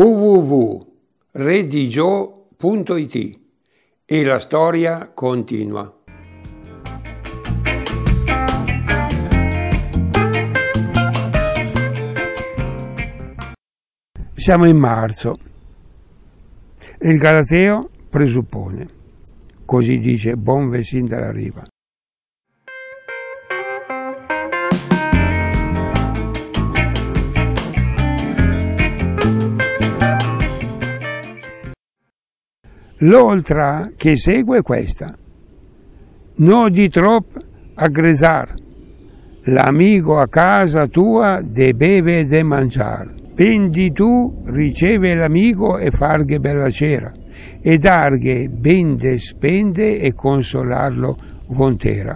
www.redigio.it e la storia continua. Siamo in marzo. Il Galateo presuppone, così dice Bonvesin dalla Riva. L'oltra che segue è questa: no di trop aggresar, l'amico a casa tua de beve e de mangiar. Vendi tu, riceve l'amico e farghe bella cera, e darghe bende spende e consolarlo vontera.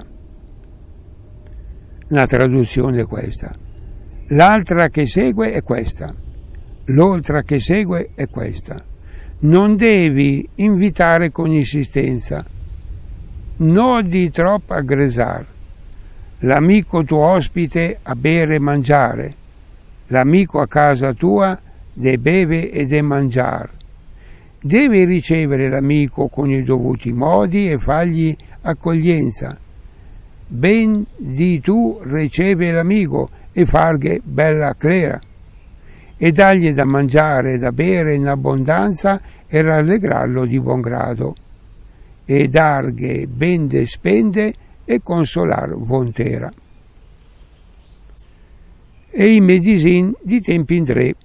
La traduzione è questa. L'altra che segue è questa. L'oltra che segue è questa. Non devi invitare con insistenza. No di troppo aggresar. L'amico tuo ospite a bere e mangiare. L'amico a casa tua de beve e de mangiar. Devi ricevere l'amico con i dovuti modi e fargli accoglienza. Ben di tu riceve l'amico e farghe bella clera, e dargli da mangiare e da bere in abbondanza e rallegrarlo di buon grado, e darghe bende spende e consolar vontera. E i medisin di tempi indre.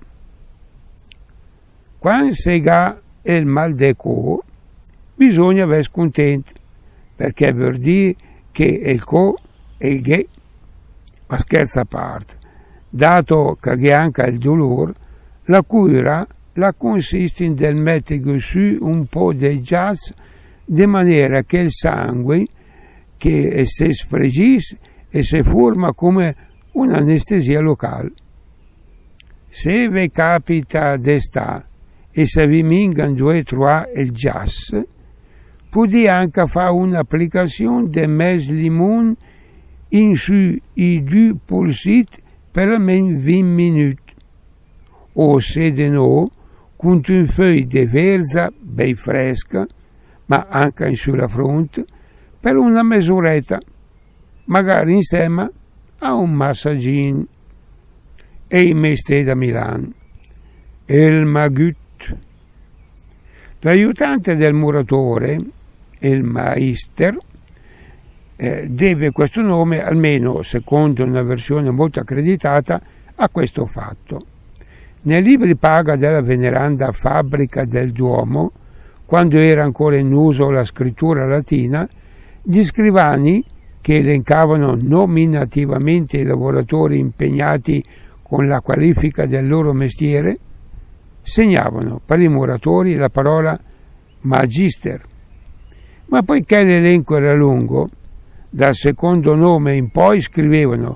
Quando sega il mal de co, bisogna aver scontent, perché vuol dire che il co e il ghe, ma scherzo a parte, dato che anche il dolore, la cura la consiste in del mettere su un po' di jazz, di maniera che il sangue che si sfregisse e si forma come un'anestesia locale. Se vi capita d'esta e se vi mingan 2-3 il jazz, potete anche fare un'applicazione di mezzo limone in su i 2 pulsit per almeno 20 minuti. O se di no, con un feuille di verza ben fresca, ma anche in sulla fronte, per una mesuretta, magari insieme a un massaggino. E il mestiere da Milano. Il Magut. L'aiutante del muratore, il Meister, deve questo nome, almeno secondo una versione molto accreditata, a questo fatto. Nei libri paga della veneranda fabbrica del Duomo, quando era ancora in uso la scrittura latina, gli scrivani, che elencavano nominativamente i lavoratori impegnati con la qualifica del loro mestiere, segnavano per i muratori la parola magister. Ma poiché l'elenco era lungo, dal secondo nome in poi scrivevano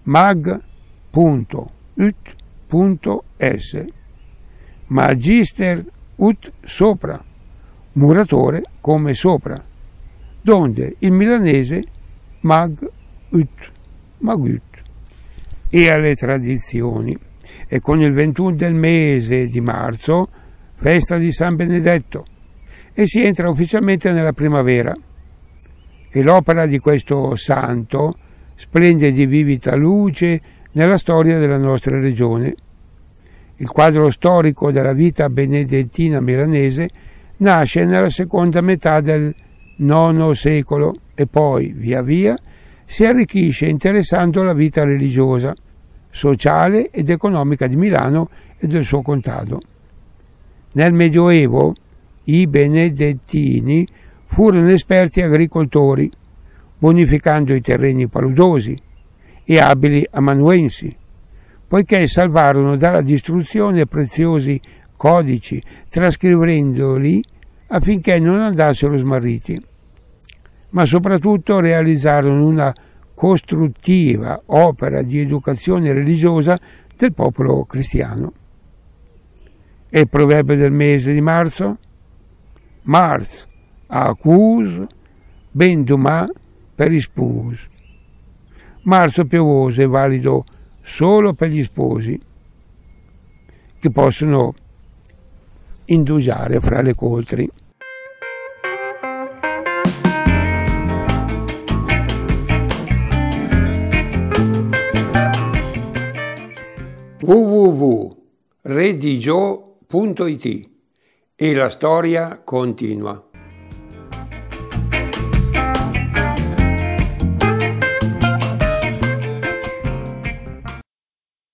mag.ut.s, magister ut sopra, muratore come sopra, donde il milanese magut. E alle tradizioni. E con il 21 del mese di marzo, festa di San Benedetto, e si entra ufficialmente nella primavera. E l'opera di questo santo splende di vivida luce nella storia della nostra regione. Il quadro storico della vita benedettina milanese nasce nella seconda metà del IX secolo e poi, via via, si arricchisce interessando la vita religiosa, sociale ed economica di Milano e del suo contado. Nel Medioevo i benedettini furono esperti agricoltori, bonificando i terreni paludosi e abili amanuensi, poiché salvarono dalla distruzione preziosi codici, trascrivendoli affinché non andassero smarriti. Ma soprattutto realizzarono una costruttiva opera di educazione religiosa del popolo cristiano. E il proverbio del mese di marzo? Mars accus, ben domà per gli sposi. Marzo piovoso è valido solo per gli sposi, che possono indugiare fra le coltri. www.redigio.it e la storia continua.